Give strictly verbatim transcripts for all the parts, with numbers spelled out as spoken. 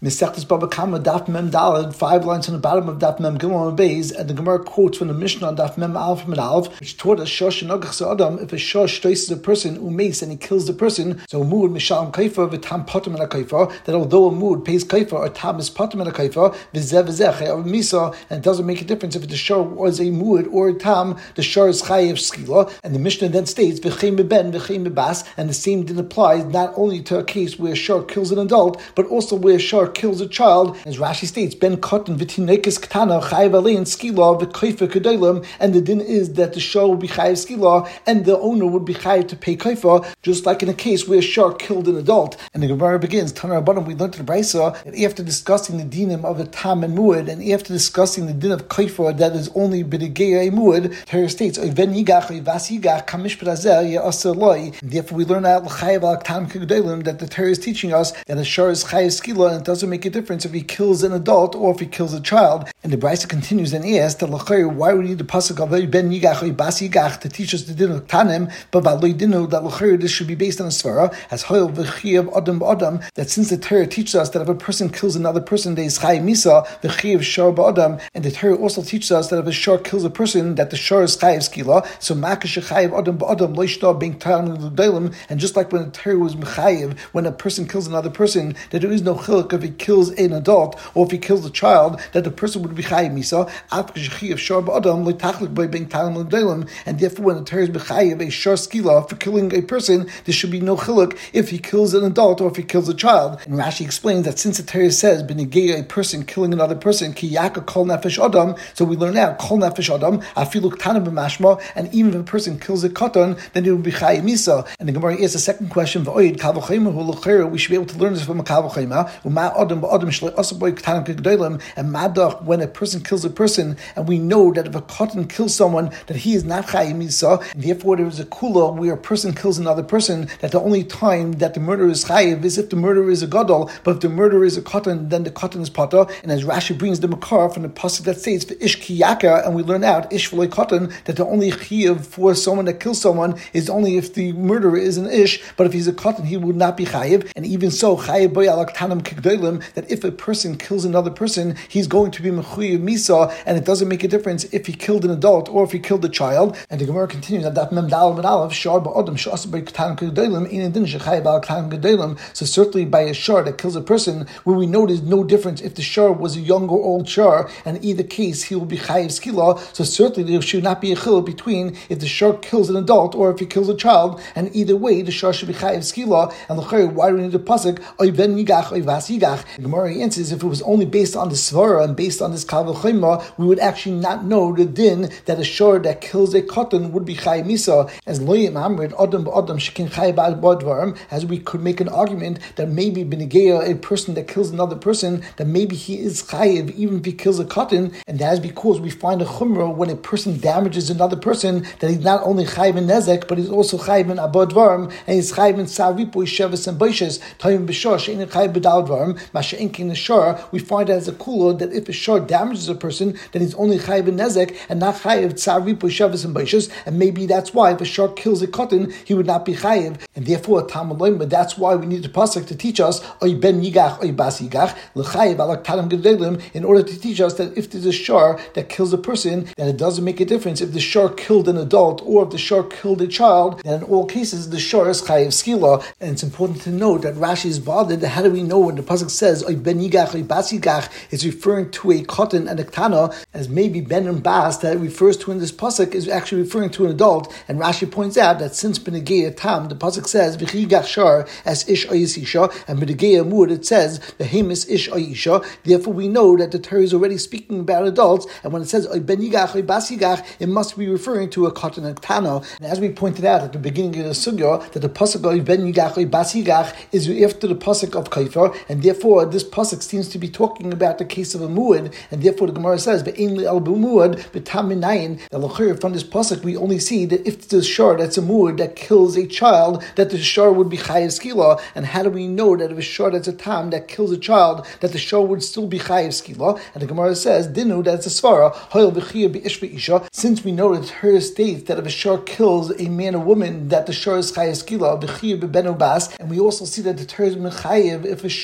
Mesechtes Baba Kama Daf Mem Daled, five lines on the bottom of Daf Mem Gimel and Beis, and the Gemara quotes from the Mishnah on Daf Mem Alf Mem Alf, which taught us Shosh Nogach Adam. If a Shosh traces a person who makes and he kills the person, so a mood Mishalim Kaifa v'Tam Potem and a Kaifa, that although a mood pays Kaifa or Tam is Potem and a Kaifa, v'Zev v'Zech of Misa, and it doesn't make a difference if the Shor was a mood or a Tam, the Shor is Chayev Skila, and the Mishnah then states V'Chem Ben V'Chem Bas, and the same din applies not only to a case where a Shor kills an adult, but also where a Shor kills a child. As Rashi states, Ben Kotten v'Tinekes Ktana Chayev Alein Skila v'Kaifa Kedalim, and the din is that the Shor would be Chayev Skila, and the owner would be Chayev to pay Kaifa, just like in a case where a Shor killed an adult. And the Gemara begins, Tanar Rabbanan, we learned in the Brisa that after discussing the dinim of a Tam and Muad, and after discussing the din of Kaifa that is only B'Degeya Muad, Torah states, Oiven Yigach Oivas Yigach Kamish B'Razer Ye'aseh Loi. Therefore we learn out L'Chayev Al Tam Kedalim that the Torah is teaching us that a Shor is Chayev Skila, and it doesn't make a difference if he kills an adult or if he kills a child. And the Brisa continues and asks that L'Chayev, why would we need the pasuk of Ben Yigach Oivas Yigach to teach us the din of Tanim, but V'Loi Dinu that L'Chayev this should be based on a svara as Hoyel V'Chiyav Adam B'Adam, that since the Torah teaches us that if a person kills another person there is Chayev Misa V'Chiyav Shor B'Adam, and the Torah also teaches us that if a Shor kills a person that the Shor is Chayev Skila, so Makash Chayev Adam B'Adam Loishta Bein Talim L'Dalim, and just like when the Torah was Mechayev when a person kills another person that there is no chiluk if he kills an adult or if he kills a child that the person would be Chayev Misa Makash Chayev Shor B'Adam Loitachlik by Bein Talim L'Dalim, and therefore when the Torah is Mechayev a Shor Skila for killing a person, there should be no chiluk if he kills an adult or if he kills a child. And Rashi explains that since the Torah says B'Negeya a person killing another person Ki Yaka Kol Nefesh Adam, so we learn now Kol Nefesh Adam Afilu K'tana B'Mashma, and even if a person kills a katan, then it will be Chayev Misa. And the Gemara asks a second question: V'Oid Kal V'Chayma Hu L'Chayra. We should be able to learn this from a Kal V'Chayma. U'ma Adam B'Adam Shlei Asaboy K'tana K'Gdolim. And Madach, when a person kills a person, and we know that if a katan kills someone, that he is not Chayev Misa, and therefore there is a kula where a person kills another person, that the only time that the murder is Chayev is if the murderer is a gadol, but if the murderer is a katan, then the katan is pata. And as Rashi brings the makar from the pasuk that states for ish kiyaka, and we learn out ish v'loy katan, that the only chiyav for someone that kills someone is only if the murderer is an ish, but if he's a katan, he would not be chayev. And even so, chayev boy alak tanam kigdolim, that if a person kills another person, he's going to be mechuyev misa, and it doesn't make a difference if he killed an adult or if he killed a child. And the Gemara continues that mem dal ben aleph shar ba'adam shas by tanam kigdolim in din shechayev alak tanam kigdolim. So certainly by a shar that kills a person, where we know there's no difference if the shar was a young or old shar, and either case he will be chayev skila. So certainly there should not be a chiluk between if the shar kills an adult or if he kills a child, and either way the shar should be chayev skila. And l'chayr, why do we need the pasuk oiven yigach oivas yigach? The Gemara answers, if it was only based on the svara and based on this kal v'chayma, we would actually not know the din that a shar that kills a katan would be chayev misa. As loyim amrid adam ba'adam shekin chayev ba'advarim, as we could make an argument that maybe b'negeya a person that kills another person, that maybe he is chayev even if he kills a katan, and that is because we find a chumrah when a person damages another person, that he's not only chayev in nezek, but he's also chayev in abad dvarim, and he's chayev in saripo sheves and boishes tayim b'shor she'ein chayev b'dal dvarim masha'enkin in the shor. We find it as a kula that if a shor damages a person, then he's only chayev in nezek and not chayev saripo sheves and boishes, and maybe that's why if a shor kills a katan, he would not be chayev, and therefore Talmud Loim. But that's why we need the pasuk to teach us oy ben yigach oy bas yigach l'chayev alak talam gedolim, in order to teach us that if there's a shor that kills a person, that it doesn't make a difference if the shor killed an adult or if the shor killed a child, that in all cases the shor is chayev skila. And it's important to note that Rashi is bothered that how do we know when the pasuk says oy ben yigach oy bas yigach is referring to a katan and a ktana, as maybe ben and bas that it refers to in this pasuk is actually referring to an adult. And Rashi points out that since b'negeya tam the pasuk says v'chigach shar as ish oyisisha, and b'negeya mud it says the hemis ish oyisha. Therefore we know that the Torah is already speaking about adults, and when it says oy ben yigach oy bas yigach, it must be referring to a katan and ktana. And as we pointed out at the beginning of the sugya, that the pasuk oy ben yigach oy bas yigach is after the pasuk of kaifer, and therefore this pasuk seems to be talking about the case of a muad, and therefore the Gemara says ve'ein li el b'muad b'tam minayin. The l'chayr from this pasuk we only see that if the shar that's a muad that kills a child, that the shar would be chayev skila. And how do we know that if a shar that's a tam that kills a child, that the shar would still be chayev skila? And the Gemara says dinu, that's a svara hoyel v'chiyah b'ish v'isha. Since we know that her states that if a shar kills a man or woman, that the shar is chayev skila v'chiyah b'ben bas, and we also see that the Torah is mechayev if a shar kills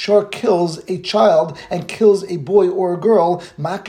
kills a child and kills a boy or a girl, and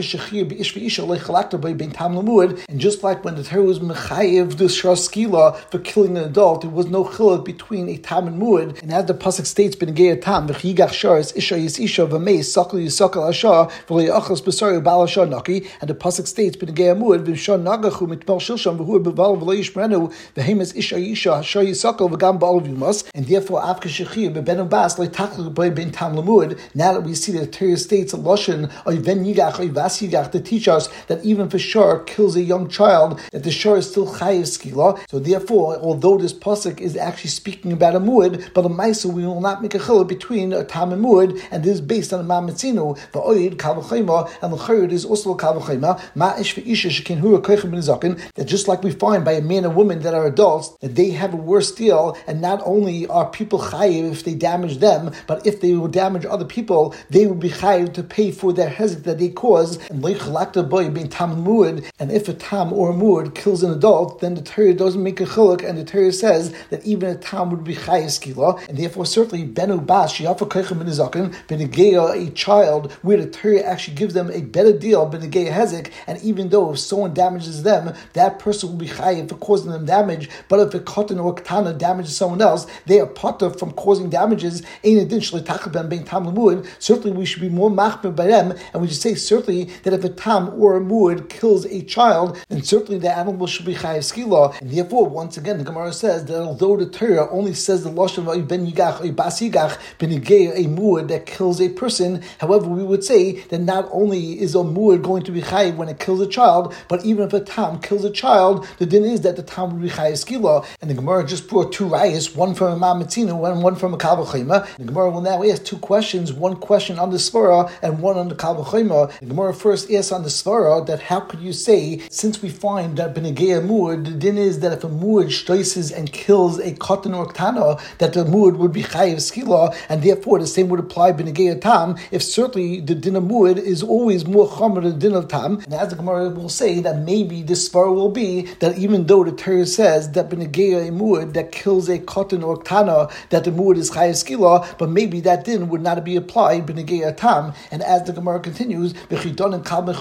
just like when the Torah was mechayev the shar skila for killing an adult, there was no chiluk between a tam and muad. And as the pasuk states, "Benegei tam v'chiyigach sharis isha yis isha v'meis sakal yisakal asha v'le'achas b'sari b'al asha naki." And the pasuk states, "Benegei muad v'shan nagachu mitmal shilsham v'hu b'val v'le'yishmerenu v'hemes isha yisha hasha yisakal v'gam ba'al v'yumas." And therefore, after shechiyah b'ben bas le'tachlu b'ay ben tam l'muad. Now that we see that the Torah states a lashon oy ben yigach oy vas yigach to teach us that even if a shar kills a young child, that the shar is still chayiv skila. So therefore, although this pasuk is actually speaking about a muad, but a ma'isa we will not make a chiluk between a tam and muad, and this is based on a ma'ametzinu va'oid kal v'chayma, and the chayid is also kal v'chayma ma'ish v'isha shekin hu koichem ben zaken. That just like we find by a man and woman that are adults, that they have a worse deal, and not only are people chayiv if they damage them, but if they will damage other people, they will be chayiv to pay for their hezek that they cause. And leichalakta boy being tam and muad, and if a tam or a muad kills an adult, then the Torah doesn't make a chiluk, and the Torah says that even a tam would be chayiv skila, and therefore certainly benu bas shiafa koichem ben zaken benegeya, a child where the Torah actually gives them a better deal benegeya hezek, and even though if someone damages them, that person will be chayiv for causing them damage. But if a katan or a katana damages someone else, they are potter from causing damages. Certainly we should be more machmir by them, and we should say certainly that if a tam or a muad kills a child, then certainly the animal should be chayiv skila. And therefore, once again, the Gemara says that although the Torah only says the lashon of ben yigach or bas yigach benegei a muad that kills a person, however, we would say that not only is a muad going to be chayiv when it kills a child, but even if a tam kills a child, the din is that the tam will be chayiv skila. And the Gemara just brought two rayas, one from a ma'ametzinu and one from a kal v'chayma. The Gemara will now ask two questions, one question on the svara and one on the kal v'chayma. The Gemara first asks on the svara that how could you say, since we find that benegei a muad, the din is that if a muad shtoises and kills a katan or ktana, that the muad would be chayiv skila, and therefore the same would apply benegei a tam, if certainly the din of muad is always more chomer than the din of tam. And as the Gemara will say, that maybe this svara will be that even though the Torah says that benegei a muad that kills a katan or ktana, that the muad is chayiv skila, but maybe that din would not be applied benegei a tam. And as the Gemara continues, do you think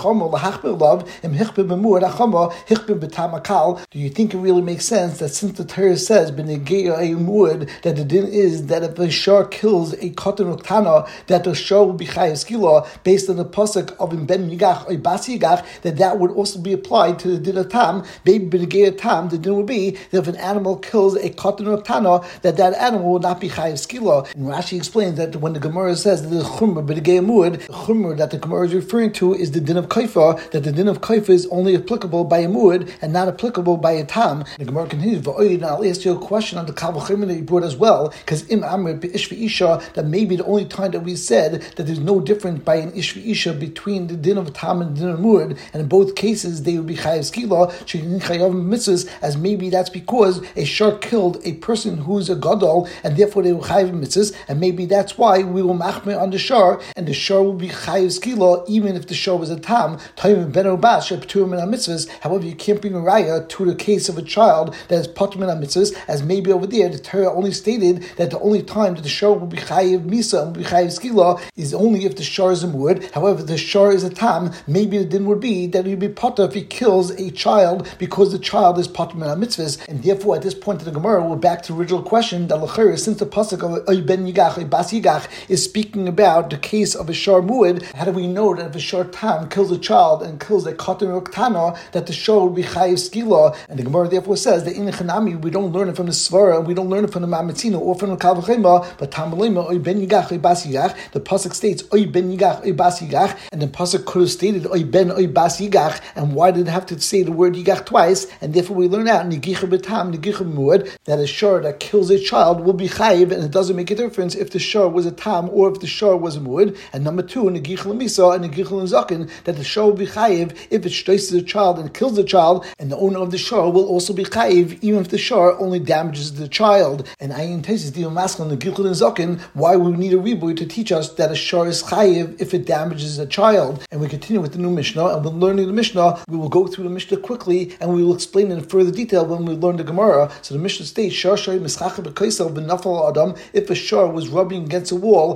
it really makes sense that since the Torah says benegei a muad that the din is that if a shar kills a katan or ktana, that the shar will be chayiv skila based on the pasuk of ben yigach or bas yigach, that that would also be applied to the din of tam? Maybe benegei a tam, the din would be that if an animal kills a katan or ktana, that that animal will not be chayiv skila. And Rashi explains that when the Gemara says that the chumrah benegei a muad, the chumrah that the Gemara is referring to is the din of kaifa, that the din of kaifa is only applicable by a muad and not applicable by a tam. The Gemara continues, and I'll ask you a question on the kal v'chayma that you brought as well, because im amr ish v'isha, that maybe the only time that we said that there's no difference by an ish v'isha between the din of a tam and the din of muad, and in both cases they would be chayiv skila, shekin chayav mitzvahs, as maybe that's because a shar killed a person who's a gadol, and therefore they were chayiv mitzvahs, and maybe that's why we will machmir on the shar, and the shar will be chayiv skila even if the shar was a tam. However, you can't bring a raya to the case of a child that is patur min mitzvahs, as maybe over there the Torah only stated that the only time that the shar will be chayiv misa and will be chayiv skila is only if the shar is a muad. However, if the shar is a tam, maybe the din would be that he would be patur if he kills a child because the child is patur min mitzvahs. And therefore, at this point in the Gemara, we're back to the original question that l'chayr, since the pasuk of oy ben yigach oy bas yigach is speaking about the case of a shar muad, how do we know that if a shar tam kills a child and kills a katan or ktana, that the shar will be chayiv skila? And the Gemara therefore says that in Chanami we don't learn it from the svara, we don't learn it from the ma'ametzinu or from the kal v'chayma, but tamalema oy ben yigach oy bas yigach. The pasuk states oy ben yigach oy bas yigach, and the pasuk could have stated oy ben oy bas yigach. And why did it have to say the word yigach twice? And therefore we learn out nigicha b'tam nigicha muad that a shar that kills a child will be chayiv, and it doesn't make a difference if the shar was a tam or if the shar was a muad. And number two, nigicha l'misa and nigicha l'zaken, that the shar will be chayiv if it shtoises a child and kills the child, and the owner of the shar will also be chayiv even if the shar only damages the child. And ayin tesis diva masculine nigicha l'zaken, why we need a reboot to teach us that a shar is chayiv if it damages a child. And we continue with the new Mishnah, and when learning the Mishnah, we will go through the Mishnah quickly, and we will explain in further detail when we learn the Gemara. So the Mishnah states, shar shari mischacha b'kaisel v'nafal adam, if a shar was rubbing against a wall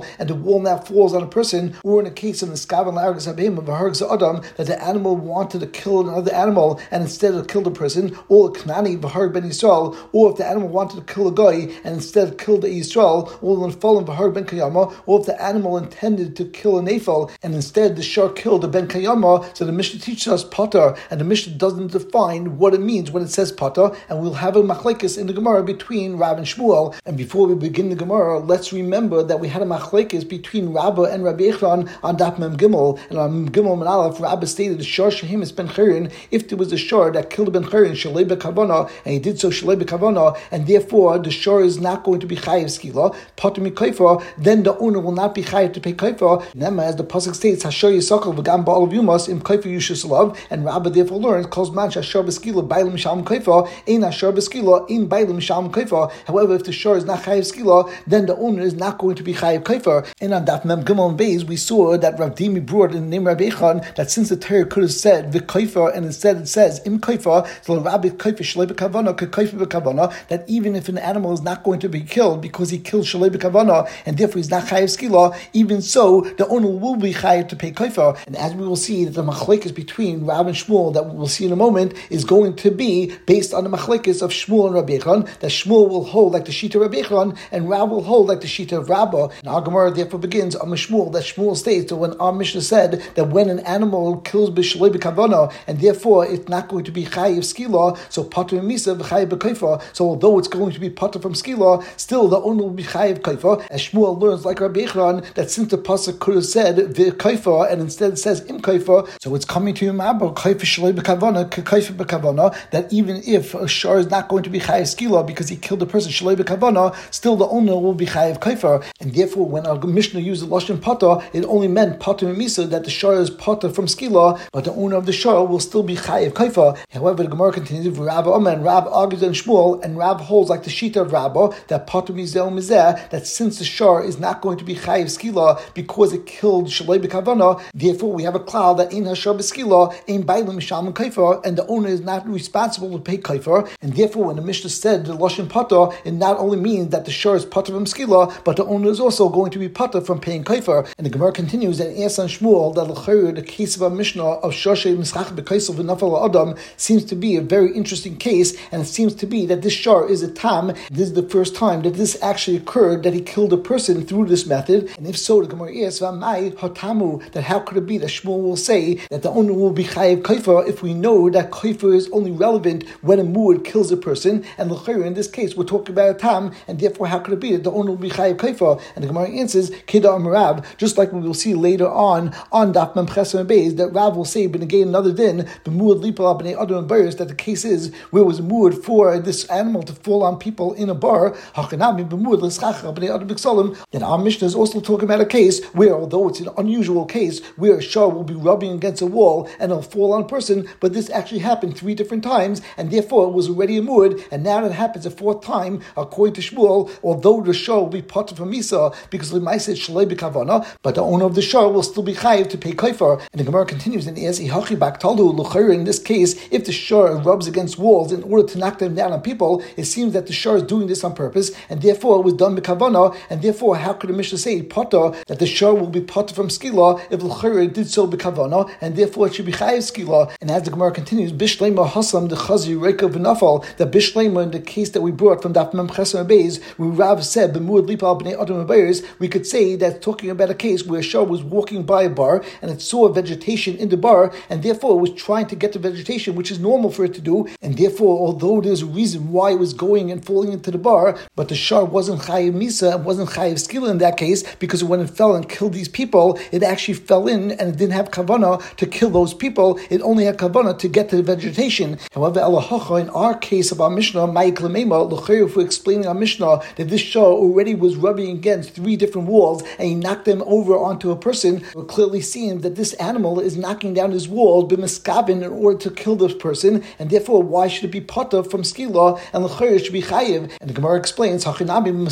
wall, and the wall now falls on a person, or in a case of the Skavan Largas Habim of a Hargza Adam, that the animal wanted to kill another animal and instead of killed a person, or a Knani V'Harg Ben Yisrael, or if the animal wanted to kill a guy and instead killed a Yisrael, or in fallen V'Harg Ben Kayama, or if the animal intended to kill a Nafal and instead the shark killed a Ben Kayama. So the Mishnah teaches us Potter, and the Mishnah doesn't define what it means when it says Potter, and we'll have a machlekes in the Gemara between Rab and Shmuel. And before we begin the Gemara, let's remember that we had a machlekes between Rabba and Rabbi Echron on Daf Mem Gimel, and on Mem Gimel and Aleph, Rabba stated the Shar Shehimis Ben Chirin, if there was a Shar that killed Ben Chirin Shalei Bekavana, and he did so Shalei Bekavana, and therefore the Shar is not going to be Chayiv Skila, Potter Mikaifa, then the owner will not be Chayiv to pay Kaifa. Nema, as the pasuk states, Hashar Yisakal V'Gam Ba'al Yumas Im Kaifa Yushusalav, and Rabba therefore learns calls man Hashar Beskila Bailim Shalom Kaifa, Ein Hashar Beskila In Bailim Shalom Kaifa. However, if the Shar is not Chayiv Skila, then the owner is not going to be Chayiv Kaifa. And on Daf Mem Gimel and Beis, we saw that Rav Dimi brought in the name Rabbi Echon that since the Torah could have said the Kaifa and instead it says Im Kaifa, so Rabbi Kaifa Shalei B'Kavana Kaifa B'Kavana, that even if an animal is not going to be killed because he killed Shalei B'Kavana and therefore he's not Chayiv Skila, even so the owner will be Chayiv to pay Kaifa. And as we will see, that the machlekes between Rab and Shmuel that we will see in a moment is going to be based on the machlekes of Shmuel and Rabbi Echon, that Shmuel will hold like the Shita of Rabbi Echon and Rab will hold like the Shita of Rabba. And our Gemara therefore begins on Shmuel, that Shmuel states that when our Mishnah said that when an animal kills b'shalei b'kavana and therefore it's not going to be chayiv skila, so pater misa v'chayiv b'kaifa. So although it's going to be pater from skila, still the owner will be chayiv kaifa. As Shmuel learns like Rabbi Echron that since the pasuk could have said v'kaifa and instead it says im kaifa, so it's coming to him about kaifa shalei b'kavana kaifa b'kavana, that even if a shar is not going to be chayiv skila because he killed the person shalei b'kavana, still the owner will be chayiv kaifa. And therefore when our Mishnah used the lashon pater, it only meant pater misa, that the shar is pater from skila, but the owner of the shar will still be chayiv kaifa. However, the Gemara continues, Rab Omer, and Rab argues on Shmuel, and Rab holds like the shita of Rabba, that pater mizeh mizeh, that since the shar is not going to be chayiv skila because it killed shalei b'kavana, therefore we have a cloud that in hashar b'skila, in bailim misham kaifa, and the owner is not responsible to pay kaifa. And therefore when the Mishnah said the lashon pater, it not only means that the shar is pater from skila, but the owner is also going to be pater from paying kaifa. And the Gemara continues and asks on Shmuel that the case of a Mishnah of shoshe mischach b'kaisel v'nafal adam seems to be a very interesting case, and it seems to be that this shar is a tam. This is the first time that this actually occurred, that he killed a person through this method. And if so, the Gemara asks, v'amai hatamu, that how could it be that Shmuel will say that the owner will be chayiv kaifa if we know that kaifa is only relevant when a muad kills a person, and l'chayr in this case we're talking about a tam, and therefore how could it be that the owner will be chayiv kaifa? And the Gemara answers, kida amrab, just like we will see later on on Daf Mem Ches and Beis, that Rav will say, but again another din, b'muad lipal b'nei adam and bayers, that the case is where it was muad for this animal to fall on people in a bar, hachanami b'muad l'schacha b'nei adam b'ksalim. Then our Mishnah is also talking about a case where, although it's an unusual case, where a shar will be rubbing against a wall and it'll fall on a person, but this actually happened three different times, and therefore it was already a muad, and now that it happens a fourth time, according to Shmuel, although the shar will be pater from Misa, because Lemai said shalei b'kavana, but the owner of the shar will still be chayiv to pay kaifar. And the Gemara continues and asks, Ihachi bak taldu l'chayr, in this case, if the shar rubs against walls in order to knock them down on people, it seems that the shar is doing this on purpose, and therefore it was done b'kavana, and therefore how could the Mishnah say pater, that the shar will be pater from skila, if l'chayr did so b'kavana, and therefore it should be chayiv skila? And as the Gemara continues, bishlema hasam the chazi reika v'nafal, that bishlema in the case that we brought from Daf Mem Ches and Beis, where Rav said b'muad lipal b'nei adam and bayers, we could say that talking about a case where a shar was walking by a bar and it saw vegetation in the bar, and therefore it was trying to get the vegetation, which is normal for it to do, and therefore although there's a reason why it was going and falling into the bar, but the shar wasn't chayiv misa, and wasn't chayiv skila in that case, because when it fell and killed these people, it actually fell in and it didn't have kavana to kill those people, it only had kavana to get to the vegetation. However, Elahacha, in our case of our Mishnah, Ma'ik Lemema, l'chayr, if we're explaining our Mishnah that this shar already was rubbing against three different walls and he knocked them over onto a person, we're clearly seeing that this animal is knocking down his walls b'miskabin in order to kill this person, and therefore why should it be pater from skila and l'chayr should be chayiv? And the Gemara explains that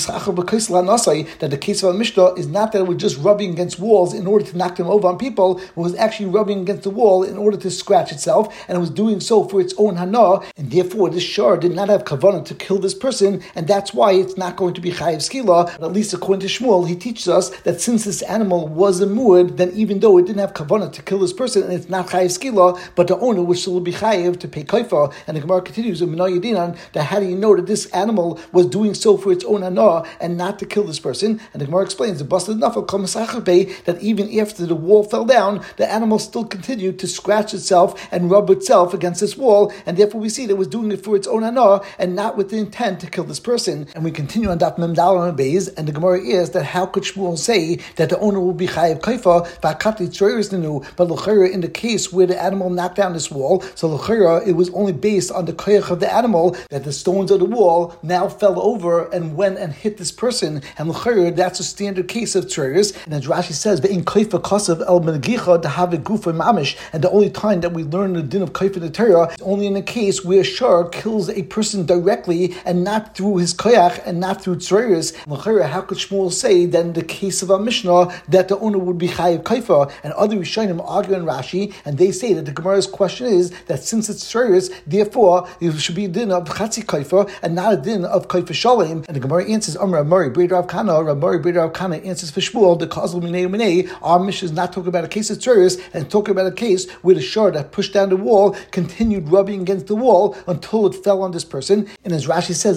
the case of a Mishnah is not that it was just rubbing against walls in order to knock them over on people, it was actually rubbing against the wall in order to scratch itself, and it was doing so for its own hana, and therefore this shar did not have kavanah to kill this person, and that's why it's not going to be chayiv skila. But at least according to Shmuel, Shmuel, he teaches us that since this animal was a muad, then even though it didn't have kavanah to kill this person, and it's not chayiv skila, but the owner would still be chayiv to pay kaifa. And the Gemara continues, that how do you know that this animal was doing so for its own anah and not to kill this person? And the Gemara explains, the busted nafal that even after the wall fell down, the animal still continued to scratch itself and rub itself against this wall, and therefore we see that it was doing it for its own anah and not with the intent to kill this person. And we continue on Daf Mem Daled and Beis, and the Gemara is that how could Shmuel say that the owner will be chayiv kaifa v'akati tzroiris nenu, but l'chayra in the case where the animal knocked down this wall, so l'chayra it was only based on the koyach of the animal that the stones of the wall now fell over and went and hit this person, and l'chayra that's a standard case of tzroiris. And as Rashi says, ve'in kaifa kasav el menagicha dehave gufa mamish, and the only time that we learn the din of kaifa the Torah is only in a case where a shar kills a person directly and not through his koyach and not through tzroiris. How could Shmuel say that in the case of a Mishnah that the owner would be chayiv kaifa? And other Rishonim argue in Rashi, and they say that the Gemara's question is that since it's tzroiris, therefore it should be a din of chatzi kaifa and not a din of kaifa shalem. And the Gemara answers, Amar Rav Mari Brei Rav Kana, Rav Mari Brei Rav Kana answers for Shmuel, the causal minei minei. Our Mishnah is not talking about a case of tzroiris and talking about a case where the shar that pushed down the wall continued rubbing against the wall until it fell on this person. And as Rashi says,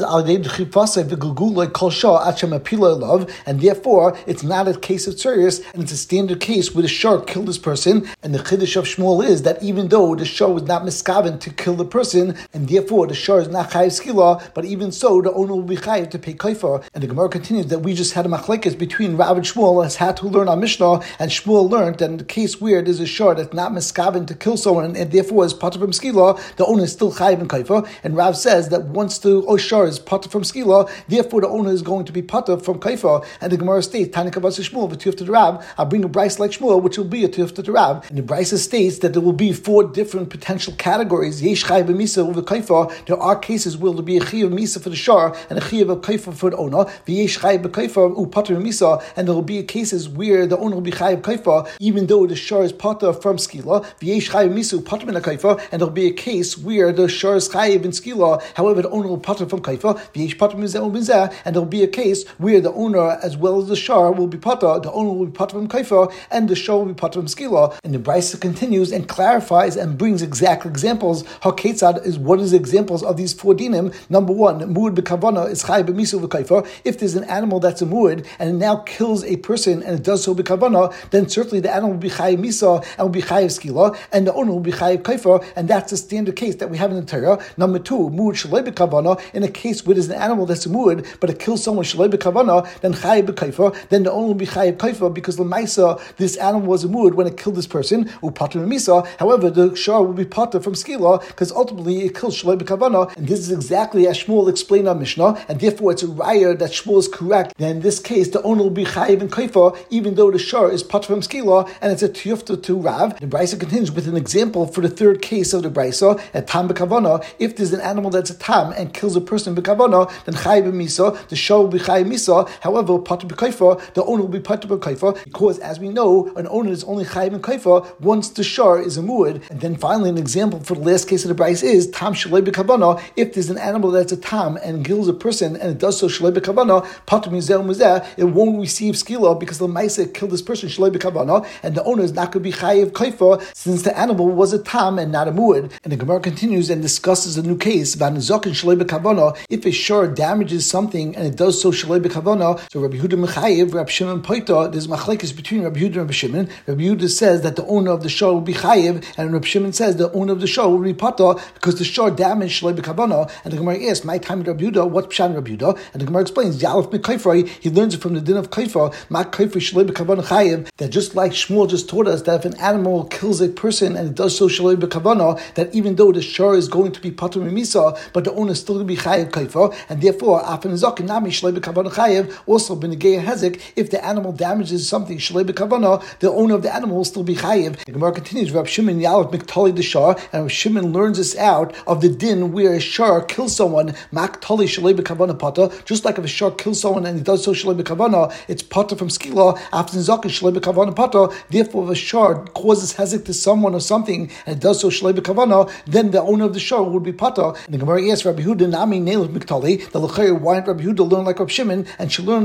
and therefore it's not a case of tzroiris, and it's a standard case where the shar killed this person. And the chiddush of Shmuel is that even though the shar was not miskaven to kill the person, and therefore the shar is not chayiv skila, but even so the owner will be chayiv to pay kaifa. And the Gemara continues that we just had a machlekes between Rav and Shmuel as had to learn our Mishnah, and Shmuel learned that in the case where there's a shar that's not miskaven to kill someone and therefore is part of from skila, the owner is still chayiv and kaifa. And Rav says that once the shar is part from skila, therefore the owner is going to be part from kaifa. And the Gemara states, Tanika Vas Shmuel v'tiyuf to the Rav. I'll bring a brayso like Shmuel, which will be a tiyuf to the Rav. And the brayso states that there will be four different potential categories. Yesh chayiv b'misa uve kaifa. There are cases where there will be a chayiv misa for the shar and a chayiv of kaifa for the owner. V'yesh chayiv b'kaifa u pater misa. And there will be cases where the owner will be chayiv kaifa even though the shar is pater from skila. V'yesh chayiv misa u pater min kaifa. And there will be a case where the shar is chayiv in skila. However, the owner will pater from kaifa. V'yesh pater min zeh u min zeh. And there will be a case where the owner as well as the shar will be pater. The owner will be pater from kaifa and the shar will be pater from skila. And the brayso continues and clarifies and brings exact examples. Haketzad is what is examples of these four dinim. Number one, muad b'kavana is chayiv b'misu v'kaifa. If there's an animal that's a muad and it now kills a person and it does so b'kavana, then certainly the animal will be chayiv misa and will be chayiv skila, and the owner will be chayiv kaifa, and that's a standard case that we have in the Torah. Number two, muad shalei b'kavana, in a case where there's an animal that's a muad but it kills someone shalei b'kavana, then chayiv b'kaifa, then the owner will be chayiv kaifa because l'maisa this animal was a muad when it killed this person. Upater misa. However, the shar will be pater from skila because ultimately it kills shalei b'kavana, and this is exactly as Shmuel explained our Mishnah, and therefore it's a raya that Shmuel is correct. Then in this case, the owner will be chayiv and kaifa even though the shar is pater from skila, and it's a tiyufta to Rav. The brayso continues with an example for the third case of the brayso at tam b'kavana. If there's an animal that's a tam and kills a person b'kavana, then chayiv misa, the shar will be chayiv misa. However, pater b'kaifa, the owner will be pater b'kaifa because, as we know, an owner is only chayiv and kaifa once the shar is a muad. And then finally, an example for the last case of the brayso is tam shalei b'kavana. If there's an animal that's a tam and kills a person and it does so shalei b'kavana, pater mizeh mizeh, it won't receive skila because the ma'aseh killed this person shalei b'kavana, and the owner is not going to be chayiv kaifa since the animal was a tam and not a muad. And the Gemara continues and discusses a new case about nizakin shalei b'kavana. If a shar damages something and it does so shalei b'kavana, so Rabbi Yehuda mechayiv, Rabbi Shimon poita. There's machlekes between Rabbi Yehuda and Rabbi Shimon. Rabbi Yehuda says that the owner of the shar will be chayiv, and Rabbi Shimon says the owner of the shar will be pata because the shar damaged shalei b'kavana. And the Gemara asks, my time Rabbi Yehuda, what's pshan Rabbi Yehuda? And the Gemara explains, Yalef mikayfrei, he learns it from the din of kaifa, ma kaifa shalei b'kavana chayiv, that just like Shmuel just taught us that if an animal kills a person and it does so shalei b'kavana, that even though the shar is going to be patur mimisa, but the owner is still going to be chayiv kaifa, and therefore afan zakin nami shalei b'kavana chayiv, also b'negei hezek, if the animal damages something shalei b'kavana, the owner of the animal will still be chayiv. The Gemara continues, Rab Shimon Yalef miktali the shar, and Rab Shimon learns this out of the din where a shar kills someone, maktali shalei b'kavana pata, just like if a shar kills someone and he does so shalei b'kavana, it's pata from skila, after zakin shalei b'kavana pata. Therefore, if a shar causes hezek to someone or something and it does so shalei b'kavana, then the owner of the shar would be pata. And the Gemara asks Rabbi Yehuda nami neilus miktali, the l'chayr, why didn't Rabbi Yehuda learn like Rab Shimon and she learned out from the din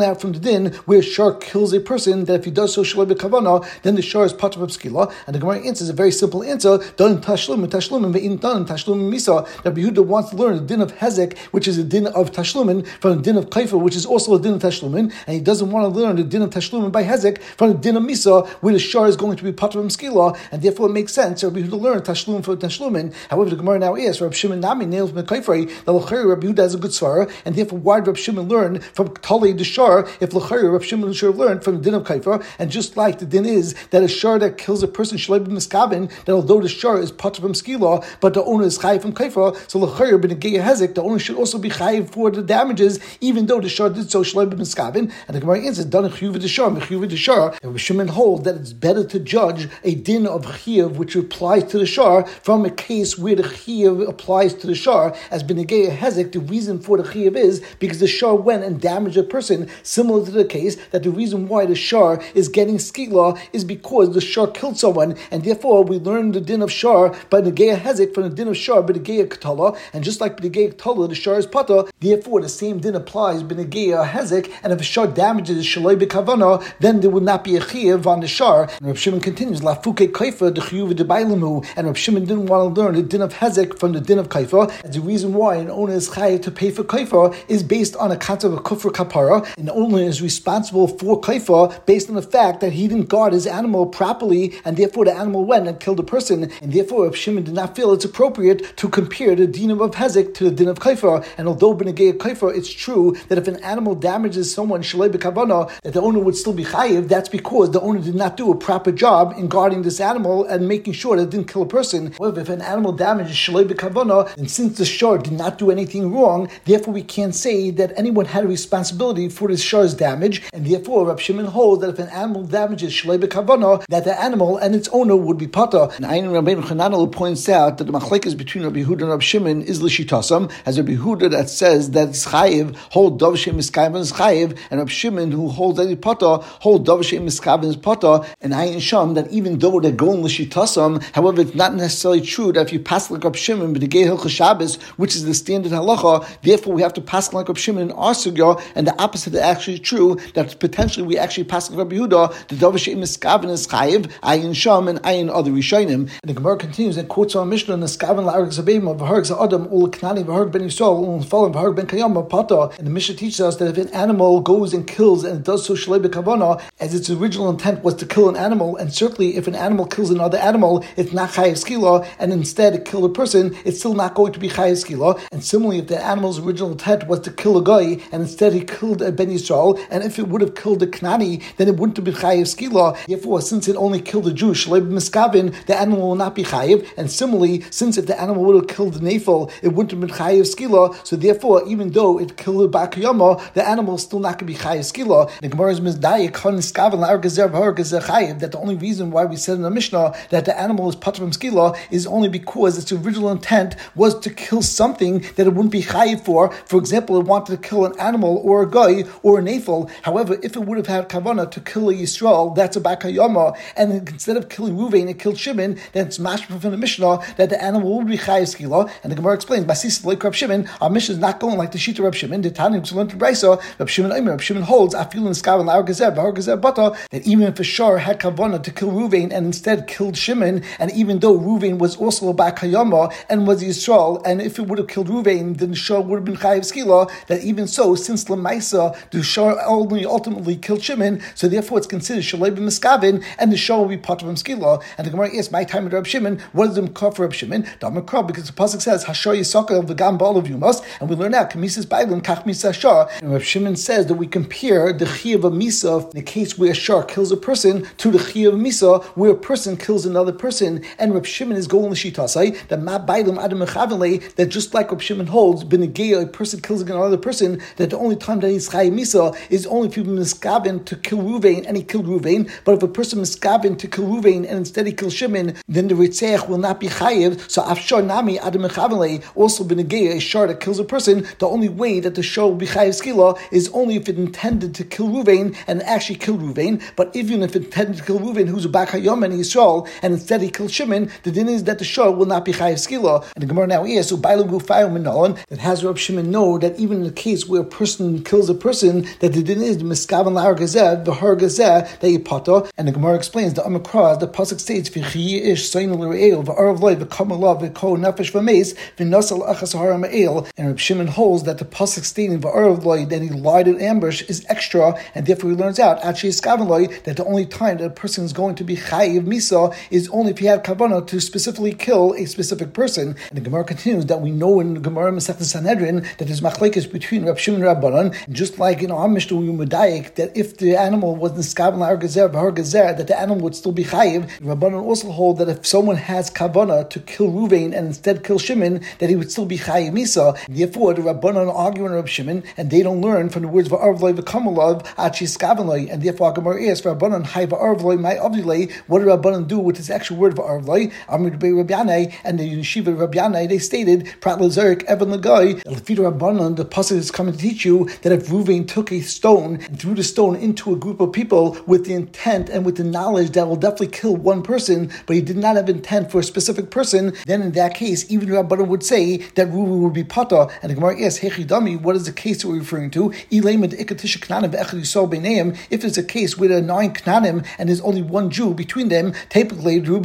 din where shar kills a person, that if he does so shalai b'kavana, then the shar is patur from skila. And the Gemara answers a very simple answer: Don tashlum and tashlum and ve'in don tashlum misa. That Yehuda wants to learn the din of hezek, which is a din of tashlumin, from the din of kaifa, which is also a din of tashlumin, and he doesn't want to learn the din of tashlumin by hezek from the din of misa, where the shar is going to be patur from skila, and therefore it makes sense for Yehuda to learn tashlumin for tashlumin. However, the Gemara now asks, Reb Shimon Nami nails mekayfrei that l'chari Reb Yehuda has a good svara, and therefore why did Reb Shimon learn from Talei the shar if l'chari Reb Shimon should have learned from the din of kaifa? And just like the din is that a shar that kills a person shalai b'miskaven, that although the shar is patur from skila, but the owner is chayiv from kaifa, so l'chari b'negei hezek, the owner should also be chayiv for the damages, even though the shar did so shalai b'miskaven. And the Gemara answers, "Done chiyuv the shar, mechiyuv the shar." And Reb Shimon holds that it's better to judge a din of chiyuv which applies to the shar from a case where the chiyuv applies to the shar as b'negei hezek. The reason for the chiyuv is because the shar went and damaged a person, similar to the case that the reason why the shar is getting skila is because the shar killed someone, and therefore we learn the din of shar by negei hezek from the din of shar by negei ketala, and just like negei ketala, the shar is pata. Therefore, the same din applies by negei hezek, and if a shar damages shalai b'kavana, then there will not be a chiyuv on the shar. And Reb Shimon continues, lafuke kaifa the chiyuv debailamu, and Reb Shimon didn't want to learn the din of hezek from the din of kaifa, as the reason why an owner is chayiv to pay for kaifa is based on a concept of kufr kapara, and the owner is responsible for kaifa based on the fact that he didn't guard his animal properly, and therefore the animal went and killed a person, and therefore Reb Shimon did not feel it's appropriate to compare the din of hezek to the din of kaifa. And although b'negei kaifa, it's true that if an animal damages someone shalai b'kavana, that the owner would still be chayiv. That's because the owner did not do a proper job in guarding this animal and making sure that it didn't kill a person. However, if an animal damages shalai b'kavana, and since the shar did not do anything wrong, therefore we can't say that anyone had a responsibility for this shar's damage, and therefore Reb Shimon holds that if an animal damages shalai b'kavana, that the animal and its owner would be pata. And Ayin Rabbeinu Chananel points out that the machlekes between Rabbi Yehuda and Reb Shimon is l'shitasam, as Rabbi Yehuda that says that it's chayiv, hold dov shem miskaven is chayiv, and Reb Shimon who holds that it's pata, hold dov shem miskaven is pata. And Ayin Sham that even though they're going l'shitasam, however, it's not necessarily true that if you pass like Reb Shimon but the Gei Hilchos Shabbos, which is the standard halacha, therefore we have to pass like Reb Shimon in our sugya, and the opposite is actually true, that potentially we actually pass like Rabbi Yehuda, the dov shem miskaven is chayiv, Ayin Sham and Ayin other Rishonim. And the Gemara continues and quotes our Mishnah in the Skaven la'arg zabim of v'harg za'adam ul knani v'harg ben Yisrael ul nfalim v'harg ben kayam pata. And the Mishnah teaches us that if an animal goes and kills and it does so shalai b'kavana, as its original intent was to kill an animal, and certainly if an animal kills another animal, it's not chayiv skila, and instead it killed a person, it's still not going to be chayiv skila. And similarly, if the animal's original intent was to kill a guy, and instead he killed a ben Yisrael, and if it would have killed a knani, then it wouldn't have been chayiv skila. Therefore, since it only killed a Jew, shalai b'miskaven, the animal will not be chayiv. And similarly, since if the animal would have killed the nafel, it wouldn't have been chayiv skila. So therefore, even though it killed a bakayama, the animal is still not going to be chayiv skila. The Gemara is mizdayik han skaven la'ar gezer v'har gezer chayiv. That the only reason why we said in the Mishnah that the animal is patur from skila is only because its original intent was to kill something that it wouldn't be chayiv for. For example, it wanted to kill an animal or a guy or a nafel. However, if it would have had kavana to kill a Yisrael, that's a bakayama, and instead of killing Ruvain, it killed Shimon, then it's mashma from the Mishnah that the animal would be chayiv skila. And the Gemara explains, Basis like Reb Shimon, our Mishnah is not going like the sheet of Reb Shimon. The Tanya to learn to Brisa, Reb Shimon Omer, Reb Shimon holds, I feel in Skav and Laur Gezer, Bahar Gezer Bata, that even if a shar had kavana to kill Ruvain and instead killed Shimon, and even though Ruvain was also a bakayama and was Yisrael, and if it would have killed Ruvain, then the shar would have been chayiv skila. That even so, since Lamaisa, the shar only ultimately killed Shimon, so therefore it's considered shalai b'miskaven, and the shar will be part of him skila. And the Gemara asks, my time with Reb Shimon, what is the makar for Reb Shimon? Damakar, because the pasuk says hashar yisakal v'gam ba'al of yumas, and we learn out kamisis ba'ilin kach misa shar. And Reb Shimon says that we compare the chiyuv of misa in the case where a shar kills a person to the chiyuv of misa where a person kills another person. And Reb Shimon is going to shitasai that ma ba'ilin adam mechavelei, that just like Reb Shimon holds, b'negeya, a person kills another person, that the only time that he's chayiv misa is only if he miskaven to kill Ruvain and he killed Ruvain. But if a person miskaven to kill Ruvain and instead he kills Shimon, then the Ritzech will not be chayiv. So afshar nami adam mechavelei, also b'negeya, a shar that kills a person, the only way that the shar will be chayiv skila is only if it intended to kill Ruvain and actually killed Ruvain. But even if it intended to kill Ruvain, who's a bakayom and Yisrael, and instead he killed Shimon, the din is that the shar will not be chayiv skila. And the Gemara now is so bailu gufayim minalan, that has Reb Shimon know that even in the case where a person kills a person, that the the din is the miskavan la'ar gazeh v'har gazeh that you pata. And the Gemara explains the Amakra, the pasuk states v'chi ish soin l're'el v'arav loy v'kamalav v'ko nefesh v'meis v'nasal achas hara ma'el. And Reb Shimon holds that the pasuk stating v'arav loy that he lied in ambush is extra, and therefore he learns out actually skavan loy that the only time that a person is going to be chayiv misa is only if he had kavanah to specifically kill a specific person. And the Gemara continues that we know in the Gemara Masechet Sanhedrin that there's machlekes between Reb Shimon and Rabbanan, just like in our Mishnah we medayik that if the animal was niskavan la'ar gazer v'har gazer that the animal would still be chayiv. Rabbanan also hold that if someone has kavanah to kill Ruvain and instead kill Shimon, that he would still be chayiv misa. Therefore, the Rabbanan argue in Reb Shimon, and they don't learn from the words v'arav loy v'kamalav achi skavan loy. And therefore, Gemara asks Rabbanan hay v'arav loy my avdilei. What did Rabbanan do with this actual word v'arav loy? Amid be Rabbi Yanai and the yeshiva Rabbi Yanai, they stated prat lezerik evan legai. Lefid Rabbanan, the pasuk is coming to teach you that if Ruvain took a stone and threw the stone into a group of people with the intent and with the knowledge that will definitely kill one person, but he did not have intent for a specific person, then in that case, even Rabbanan would say that Ruvain would be pata. And the Gemara asks, Hechidami, what is the case that we're referring to? If it's a case with a nine knanim and there's only one Jew between them, typically we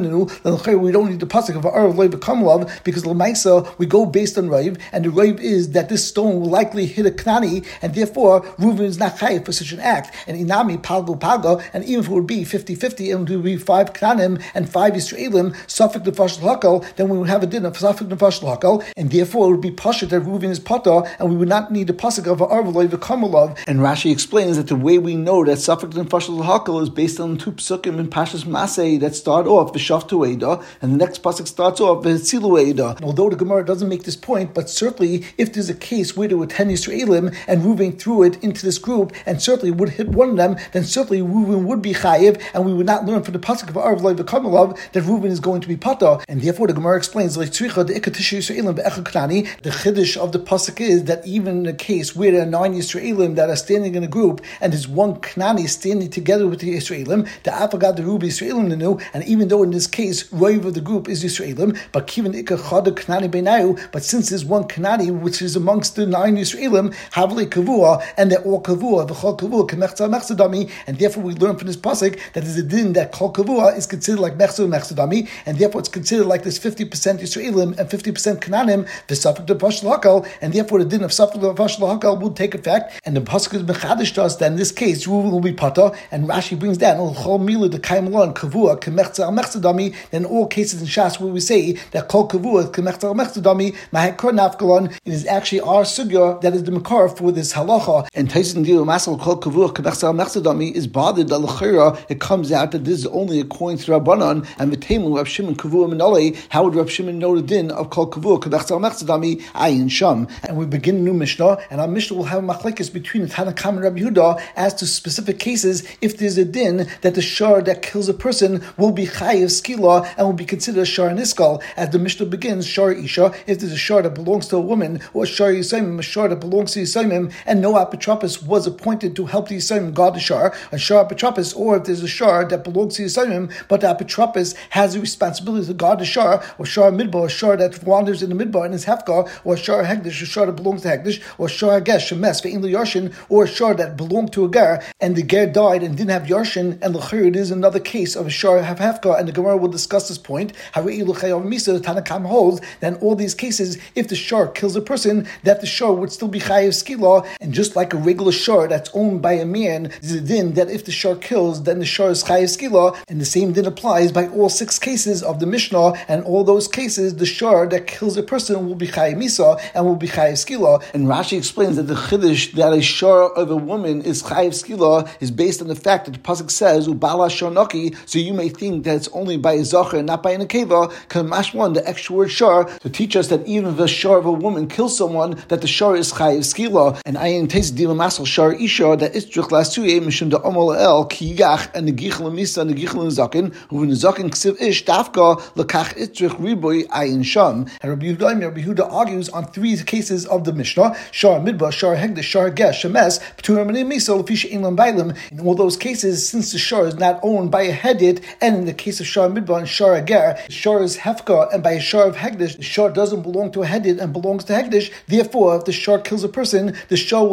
don't need the pasuk of Arav Loy B'Kamalav, because L'maisa we go based on Raiv, and the Raiv is that this stone will likely hit a knani, and therefore Ruvain is not chayiv for such an act. And Inami Palgo Palgo, and even if it would be fifty-fifty, and it would be five knanim and five Yisraelim, Safek Nefesh L'Hakal, then we would have a din of Safek Nefesh L'Hakal, and therefore it would be pasha that Ruvain is pata, and we would not need the pasuk of Arav Loy B'Kamalav. And Rashi explains that the way we know that Safek Nefesh L'Hakal is based on two psukim in Pashas Masei that start off V'Shaftu Eda, and the next pasuk starts off V'Tzilu Eda. Although the Gemara doesn't make this point, but certainly if there's a case where there were ten Yisraelim and Ruvain threw it into this group and certainly would hit one of them, then certainly Ruvain would be chayiv, and we would not learn from the pasuk of Arav Loy V'Kamalav that Ruvain is going to be pata. And therefore the Gemara explains like tzricha the ikatish Yisraelim be'echad knani. The chiddush of the pasuk is that even in a case where there are nine Yisraelim that are standing in a group and there's one knani standing together with the Yisraelim, the afagad the rubi Yisraelim nenu, and even though in this case Raiv of the group is Yisraelim, but kiven ikachad knani beinayu, but since there's one knani which is amongst the nine Yisraelim, havle kavua, and they're all kavua, v'chol kavua kemechza mechzadami, and therefore we learn from this pasuk that there's a din that kol kavua is considered like mechza mechzadami, and therefore it's considered like this fifty percent Yisraelim and fifty percent Kananim, the safek de pash l'hakal, and therefore the din of safek de pash l'hakal will take effect, and the pasuk is mechadish to us that in this case Ruvain will be pata, and Rashi brings down chol mila the kaimalon kavua kemechza mechzadami. Then in all cases in Shas where we say that kol kavua kemechza mechzadami mahekor nafkalon, it is actually our sugya that is the makar for this halacha. And Tyson deal masal kol kavua kemechza mechzadami is bothered that l'chira it comes out that this is only according to Rabbanan and the Temu Rav Shimon kavua minale. How would Rav Shimon know the din of kol kavua kemechza mechzadami ayin sham? And we begin a new Mishnah, and our Mishnah will have machlekes between the Tanakam and Rabbi Yehuda as to specific cases if there's a din that the shar that kills a person will be chayiv skila and will be considered a shar niskal. As the Mishnah begins, shar isha, if there's a shar that belongs to a woman, or a shar yisayim, a shar that belongs to yisayim, and no apotropos was appointed to help the yisayim guard the shar, a shar apotropos, or if there's a shar that belongs to yisayim, but the apotropos has the responsibility to guard the shar, or shar midbar, a shar that wanders in the midbar and is hefkar, or a shar hegdish, a shar that belongs to hegdish, or shar hagesh, shemes, ve'in yarshin, or a shar that belonged to a ger, and the ger died and didn't have yarshin, and l'chir it is another case of a shar have hefkar, and the Gemara will discuss this point. Hari'i l'chayav misa, the Tanakam holds that in all these cases, if the shar kills a person, that the shar would still be chayav skila, and just like a regular shar that's owned by a man, there's a din that if the shar kills, then the shar is chayav skila, and the same din applies by all six cases of the Mishnah, and all those cases, the shar that kills a person will be chayav misa and will be chayav skila. And Rashi explains that the chiddush that a shar of a woman is chayav skila is based on the fact that the pasuk says ubala sharnaki, so you may think that it's only by a zacher and not by a nekeva. Kamashwan, the extra word shar, to teach us that even if a shar of a woman kills someone, that the shar is chayav skila. And ayin taste dima masal shar isha that istrich lasuye mishum da amal el kiyach and the gichel misa and the gichel zakin who in the zakin ksiv ish dafka lekach istrich riboy ayin sham. And Rabbi Yehuda, Rabbi Yehuda argues on three cases of the Mishnah: shar midba, shar hegdish, shar gesh, shemes, p'turim and misa lefish inlam bailim. In all those cases, since the shar is not owned by a hedit, and in the case of shar midba and shar ager, the shar is hefka, and by a shar of hegdish, the shar doesn't belong to a hedit and belongs to hegdish. Therefore, if the shar kills a person, the shar will not be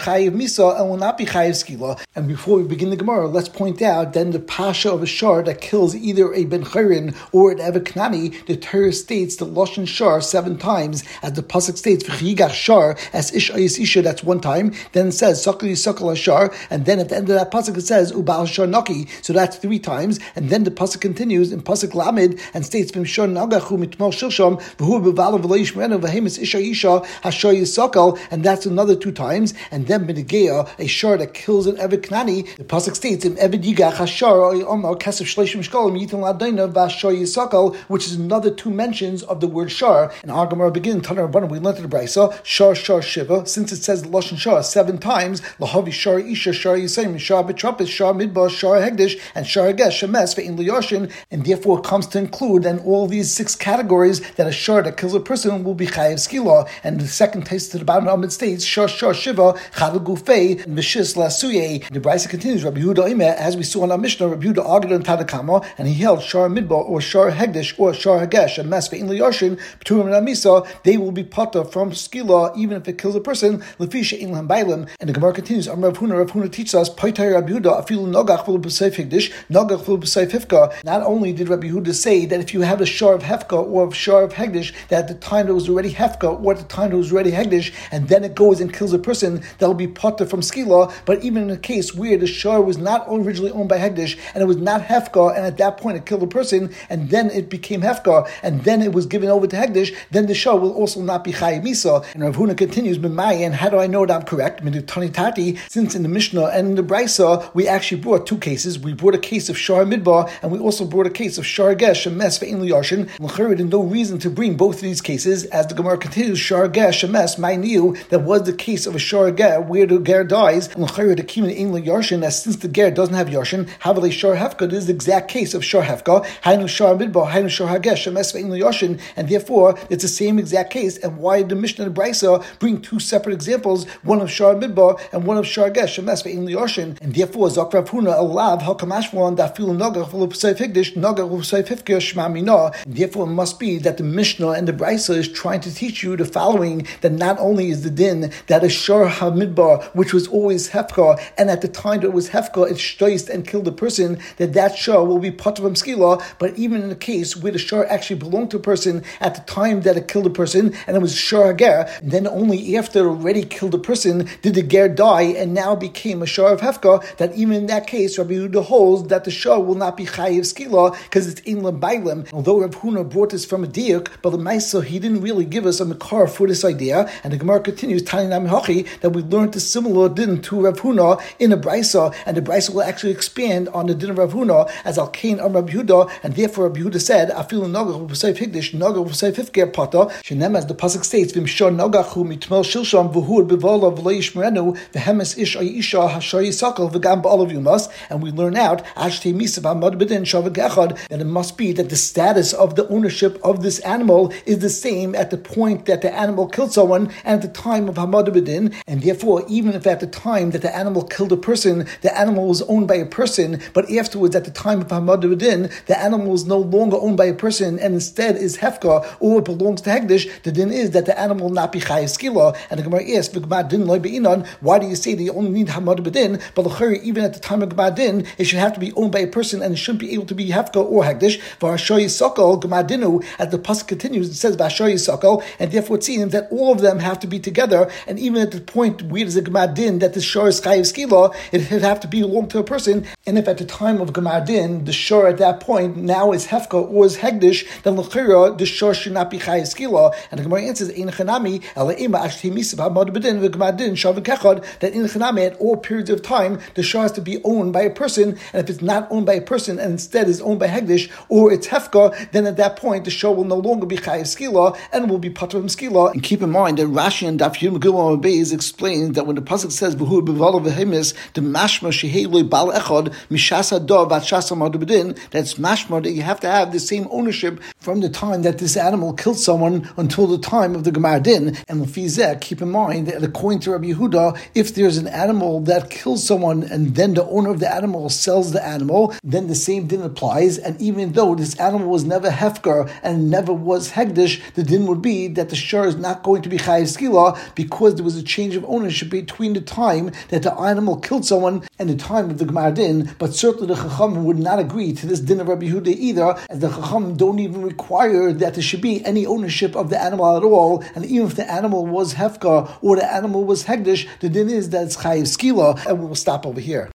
chayiv misa and will not be chayiv skila. And before we begin the Gemara, let's point out then the pasha of a shar that kills either a ben chayrin or an evet knani. The Torah states the lashon shar seven times, as the pasuk states v'chiyigach shar as ish ayis isha, that's one time. Then it says sakali sakal shar, and then at the end of that pasuk it says ubal shar naki, so that's three times. And then the pasuk continues in pasuk lamed and states v'im shar nagachu mitmal shilsham v'hu b'valav v'leish merenu v'hemis isha isha hashar yisakal, and that's another two times. And then b'negeya, a shar that kills an evet knani, the pasuk states in evet yigach hashar omar kasef shleishim shkolim yitin ladayna v'ashar yisakal, which is another two mentions of the word shar. And our Gemara begins Tanar Rabbanan, we learned in the Brisa shar shar shiva, since it says the lashon shar seven times, lahavi shar isha shar yisayim shar betrapis shar midbar shar hegdish and shar hagesh shemes ve'in liyashin, and therefore it comes to include then all these six categories that a shar that kills a person will be chayiv skila. And the second taste to the bottom of it states shar shar shiva chadal gufei v'shis lasuye. The Brisa continues Rabbi Yehuda Omer, as we saw in our Mishnah, Rabbi Yehuda argued on Tadakama, and he held shar midbar or shar hegdish or shar hagesh and mes ve'in liyashin b'turim and amisa, they will be potter from skila even if it kills a person lefi she'in lahem bailim. And the Gemara continues Amar Rav Huna, Rav Huna teaches us Paitai Rabbi Yehuda afilu nogach v'lu b'seif hegdish nogach v'lu b'seif hifka. Not only did Rabbi Yehuda say that if you have a shar of hefka or a shar of hegdish, that at the time it was already hefka or at the time it was already hegdish, and then it goes and kills a person, that will be potter from skila. But even in a case where the shar was not originally owned by hegdish and it was not hefka, and at that point it killed a person, and then it became hefka, and then it was given over to hegdish, then the shar will also not be chayiv misa. And Rav Huna continues, "B'mai, and how do I know that I'm correct? Tani, since in the Mishnah and in the Brisa we actually brought two cases. We brought a case of shar midbar, and we also brought a case of shar gesh and mes ve'in liyashin. L'chayr, there's no reason to bring both of these cases, as the Gemara continues, shar gesh and mes my knew that was the case of a shar ger where the ger dies, and l'chayr the kimin ein liyashin, as since the ger doesn't have yashin, havale shar hefka. This is the exact case of shar hefka. Hainu shar midbar, hainu shar hagesh and mes ve'in liyashin, and therefore it's the same exact case. And why did the Mishnah and the Brisa bring two separate examples, one of shar midbar and one of shar gesh and mes ve'in liyashin? And therefore Zok Rav Huna alav hakamashmon dafilu nogach v'lo b'seif higdish nogach v'lo b'seif hifka shma mina. Therefore it must be that the Mishnah and the Brisa is trying to teach you the following, that not only is the din that a shar hamidbar, which was always hefka, and at the time that it was hefka it shtoist and killed the person, that that shar will be potter from skila. But even in the case where the shar actually belonged to a person at the time that it killed a person, and it was shar ger, then only after it already killed a person did the ger die and now became a shar of hefka, that even in that case Rabbi Yehuda holds that the shar will not be chayiv skila because it's in bailim. Although Rav Huna brought this from a diuk, but the Maisa he didn't really give us a makar for this idea. And the Gemara continues Tani Nami Hachi, that we learned a similar din to Rav Huna in a Brisa, and the Brisa will actually expand on the din of Rav Huna as Al Kain Am Rabbi Yehuda, and therefore Rabbi Yehuda said Afilu nogach v'seif higdish nogach v'seif hifker pata shenem, as the pasuk states v'im shor nogachu mitmel shilsham v'hur b'volav v'lo yishmerenu v'hemes ish ayisha hashar yisakal v'gam ba'olav yumas. And we learn out ashtei misav hamad b'din shavak echad, that it must be that the status of the ownership of this animal is the same at the point that the animal killed someone and at the time of hamad b'din. And therefore even if at the time that the animal killed a person the animal was owned by a person, but afterwards at the time of hamad b'din the animal is no longer owned by a person and instead is hefka or it belongs to hegdish, the din is that the animal will not be chayiv skila. And the Gemara asks, why do you say that you only need hamad b'din, but even at the time of Gmadin it should have to be owned by a person and it shouldn't be able to be hefka or hegdish? V'hashar yisakal Gmadinu, as the pasuk continues, it says v'hashar yisakal, and therefore it seems that all of them have to be together. And even at the point where there's a Gmadin that the shar is chayiv skila, it would have to belong to a person. And if at the time of Gmadin the shar at that point now is hefka or is hegdish, then l'chira the shar should not be chayiv skila. And the Gemara answers ein chanami ela ema ashti misav hamad b'din v'Gmadin shavik echad, that in chanami at all periods of time the shar has to be owned by a person, and if it's not owned by a person and instead is owned by hegdish or it's hefka, then at that point the shar will no longer be chayiv skila and will be patur from skila. And keep in mind that Rashi and Daf Yud Megillah Beis explains that when the pasuk says v'hu b'valav v'hemis the mashma shehei bal echad mishasa do vat shasa hamad b'din, that's mashma that you have to have the same ownership from the time that this animal killed someone until the time of the Gemar Din. And Lefizeh, keep in mind that according to Rabbi Yehuda, if there's an animal that kills someone and then the owner of the animal sells the animal, then the same din applies. And even though this animal was never hefker and never was hegdish, the din would be that the shar is not going to be chayiv skila because there was a change of ownership ownership between the time that the animal killed someone and the time of the Gemara din, but certainly the Chacham would not agree to this din of Rabbi Yehuda either, as the Chacham don't even require that there should be any ownership of the animal at all, and even if the animal was Hefka or the animal was Hegdish, the din is that it's Chayiv Skila, and we'll stop over here.